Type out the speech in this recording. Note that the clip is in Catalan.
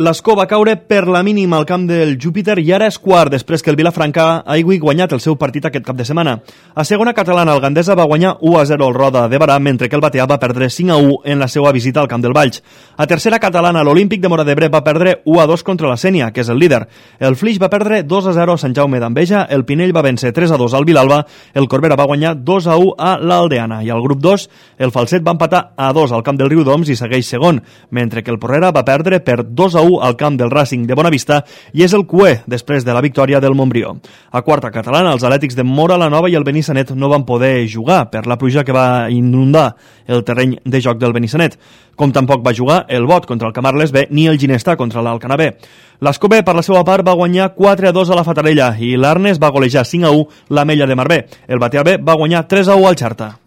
L'Escó va caure per la mínima al camp del Júpiter i ara és quart després que el Vilafranca hagi guanyat el seu partit aquest cap de setmana. A segona catalana, el Gandesa va guanyar 1-0 al Roda de Barà, mentre que el Batea va perdre 5-1 en la seva visita al camp del Valls. A tercera catalana, l'Olímpic de Móra d'Ebre va perdre 1-2 contra la Sénia, que és el líder. El Flix va perdre 2-0 a Sant Jaume d'Enveja, el Pinell va vèncer 3-2 al Vilalba, el Corbera va guanyar 2-1 a l'Aldeana i al grup 2 el Falset va empatar a 2 al camp del Riudoms i segueix segon, mentre que el Porrera va perdre per 2-1 al camp del Racing de Bonavista i és el cué després de la victòria del Montbrió. A quarta catalana, els Atlètics de Móra la Nova i el Benissanet no van poder jugar per la pluja que va inundar el terreny de joc del Benissanet, com tampoc va jugar el Bot contra el Camarles B ni el Ginestà contra l'Alcanar B. L'Escó B, per la seva part, va guanyar 4-2 a la Fatarella i l'Arnes va golejar 5-1 la Mella de Mar B. El Batea B va guanyar 3-1 al Xarta.